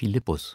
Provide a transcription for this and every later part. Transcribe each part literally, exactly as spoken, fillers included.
Philippus,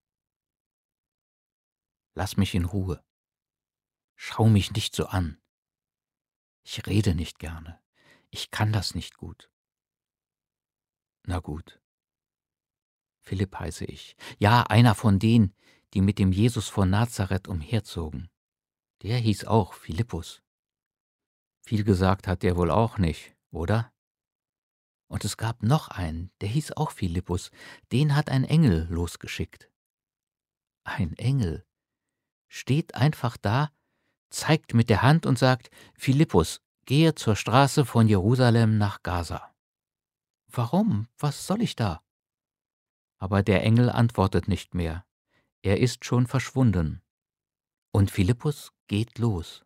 lass mich in Ruhe. Schau mich nicht so an. Ich rede nicht gerne. Ich kann das nicht gut. Na gut. Philipp heiße ich. Ja, einer von denen, die mit dem Jesus von Nazareth umherzogen. Der hieß auch Philippus. Viel gesagt hat der wohl auch nicht, oder? Und es gab noch einen, der hieß auch Philippus. Den hat ein Engel losgeschickt. Ein Engel steht einfach da, zeigt mit der Hand und sagt: Philippus, gehe zur Straße von Jerusalem nach Gaza. Warum? Was soll ich da? Aber der Engel antwortet nicht mehr. Er ist schon verschwunden. Und Philippus geht los.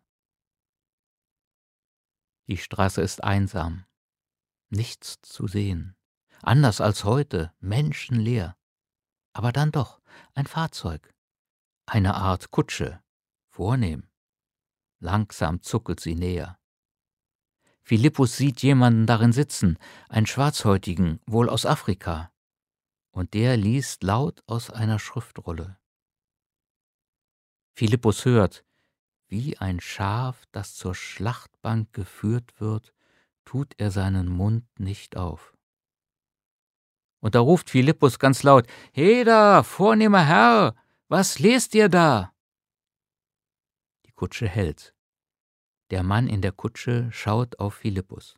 Die Straße ist einsam, nichts zu sehen. Anders als heute, menschenleer. Aber dann doch ein Fahrzeug, eine Art Kutsche, vornehm. Langsam zuckelt sie näher. Philippus sieht jemanden darin sitzen, einen Schwarzhäutigen, wohl aus Afrika. Und der liest laut aus einer Schriftrolle. Philippus hört, wie ein Schaf, das zur Schlachtbank geführt wird, tut er seinen Mund nicht auf. Und da ruft Philippus ganz laut: He da, vornehmer Herr, was lest ihr da? Die Kutsche hält. Der Mann in der Kutsche schaut auf Philippus.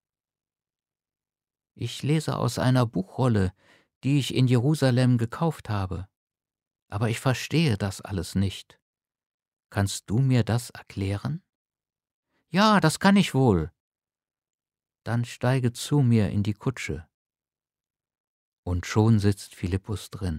Ich lese aus einer Buchrolle, die ich in Jerusalem gekauft habe. Aber ich verstehe das alles nicht. Kannst du mir das erklären? Ja, das kann ich wohl. Dann steige zu mir in die Kutsche. Und schon sitzt Philippus drin.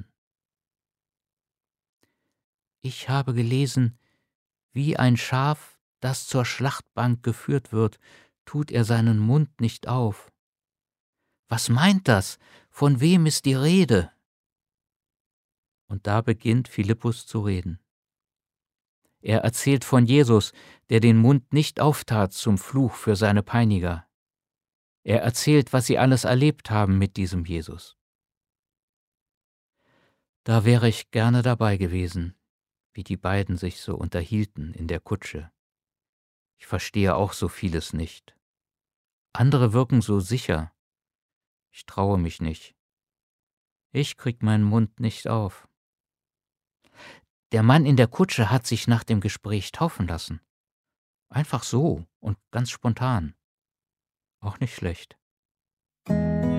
Ich habe gelesen, wie ein Schaf, das zur Schlachtbank geführt wird, tut er seinen Mund nicht auf. Was meint das? Von wem ist die Rede? Und da beginnt Philippus zu reden. Er erzählt von Jesus, der den Mund nicht auftat zum Fluch für seine Peiniger. Er erzählt, was sie alles erlebt haben mit diesem Jesus. Da wäre ich gerne dabei gewesen, wie die beiden sich so unterhielten in der Kutsche. Ich verstehe auch so vieles nicht. Andere wirken so sicher. Ich traue mich nicht. Ich krieg meinen Mund nicht auf. Der Mann in der Kutsche hat sich nach dem Gespräch taufen lassen. Einfach so und ganz spontan. Auch nicht schlecht.